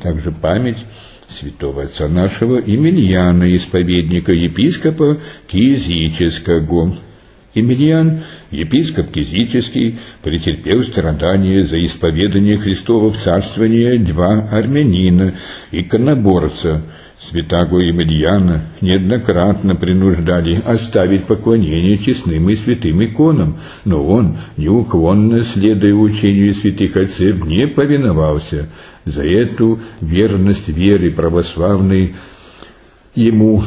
также память святого отца нашего Емельяна, исповедника, епископа Кизического. Емельян, епископ Кизический, претерпел страдания за исповедание Христова в царствование два армянина, иконоборца. Святаго Емельяна неоднократно принуждали оставить поклонение честным и святым иконам, но он, неуклонно следуя учению святых отцов, не повиновался. За эту верность веры православной ему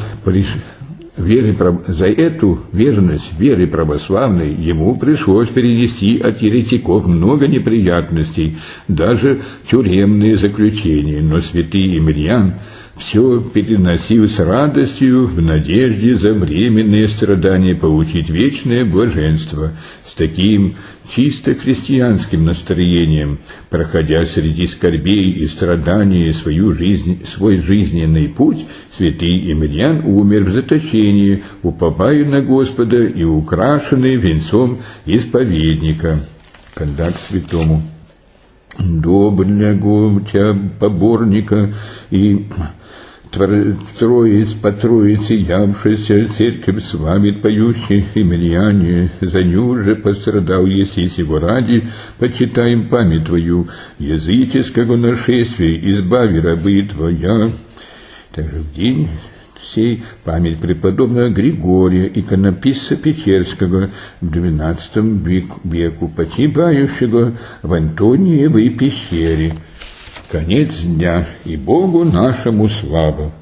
пришлось перенести от еретиков много неприятностей, даже тюремные заключения, но святый Емельян все переносил с радостью в надежде за временные страдания получить вечное блаженство. С таким чисто христианским настроением, проходя среди скорбей и страданий свой жизненный путь, святый Емельян умер в заточении, уповая на Господа и украшенный венцом исповедника. Когда к святому доброго тебя поборника и по Троице явшаяся церковь славит поющий Емельяне, за ню же пострадал еси сего ради, почитаем память твою, языческого нашествия, избави рабы твоя. Также в день сей память преподобного Григория, иконописца Печерского, в XII веку, погибающего в Антониевой пещере. Конец дня, и Богу нашему слава.